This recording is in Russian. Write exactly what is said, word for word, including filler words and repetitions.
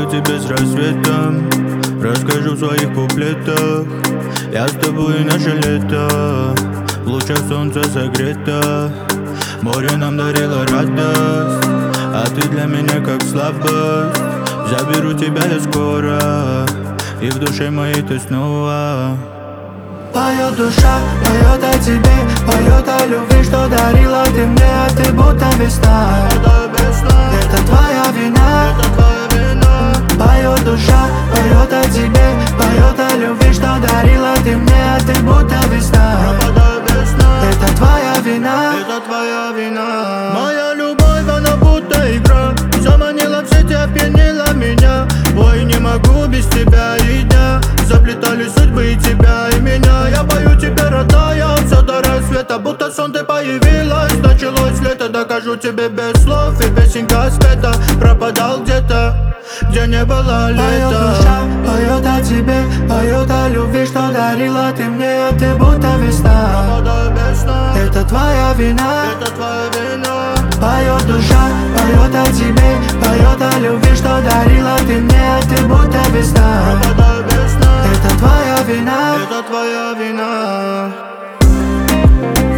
Напою тебе с рассветом, расскажу в своих куплетах. Я с тобой и наше лето, в лучах солнца согрето. Море нам дарило радость, а ты для меня как слабость. Заберу тебя я скоро, и в душе моей ты снова. Поет душа, поет о тебе, поет о любви, что дарила ты мне, а ты будто весна. Это твоя вина, поет душа, поет о тебе, поет о любви, что дарила ты мне, а ты будто весна. Это твоя вина, это твоя вина. Моя любовь, она будто игра, заманила в сети, опьянила меня. Ой, не могу без тебя и дня, заплетали судьбы и тебя и меня. Я пою тебе, родная, все до рассвета, будто сон ты появилась. Началось лето, докажу тебе без слов, и песенка света пропадал где-то, где не было лета. Поет душа, поет о тебе, поет о любви, что дарила ты мне, а ты будто весна. Это твоя вина, это твоя вина. Поет душа, поет о тебе, поет о любви, что дарила ты мне, а ты будто весна. Это твоя вина, это твоя вина.